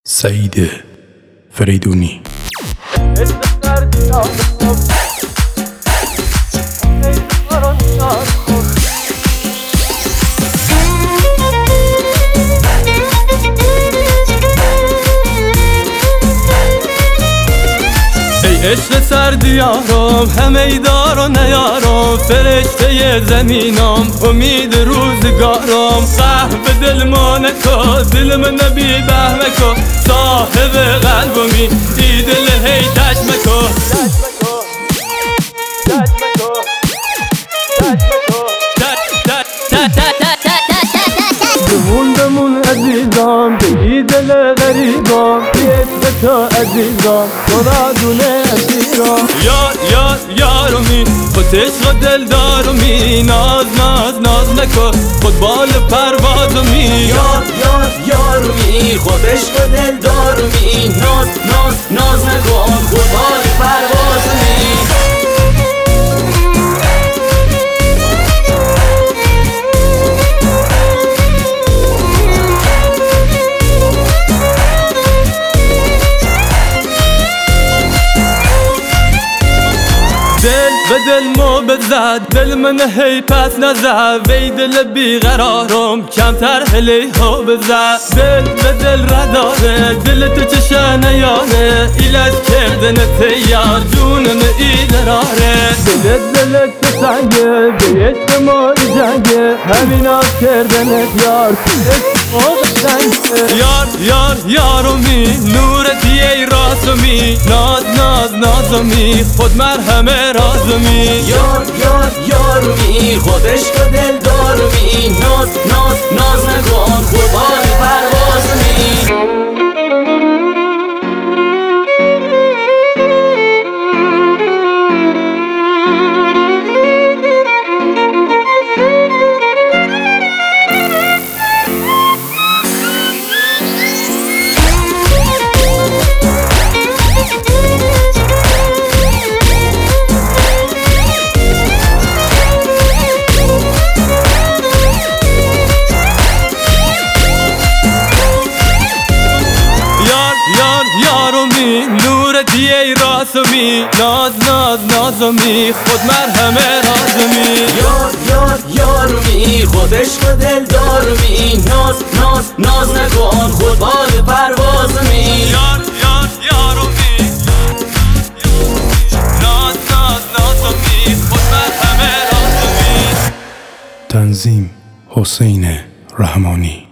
سعید فریدونی. عشق سردیارم همه دار و نیارم، فرشته زمینم امید روزگارم. قهوه دل ما نکن دل من نبی بهمه کن، صاحب قلبمی دی دل هی تشمه کن. بمون عزیزم بگی دل غریبم، بیت تو عزیزم خدا دونه اسیرم. یارمی خود عشق دل دارمی، ناز نکن خود بال پروازمی. یارمی خود عشق دل دارمی، ناز نکن خود بال پروازمی. دل به دل ما بزد دل من هی پس نزد، وی دل بیقرارم کمتر هلی ها بزد. دل به دل رداره دل تو چشه نیاره، ایلت کردن تیار جونم ایدراره. دل تو سنگه به عشق ما جنگه، همین آز کردنت یار یارمی نورتی ای راسمی، نازمی خود مرهم رازمی. یارمی خود عشق دل دارمی، ناز نکن خود بال پروازمی. یارمی نورتی ای راسمی، نازمی خود مرهم رازمی. یارمی خود عشق دل دارمی، ناز نکن خود بال پروازمی. یارمی نازمی خود مرهم رازمی. تنظیم حسین رحمانی.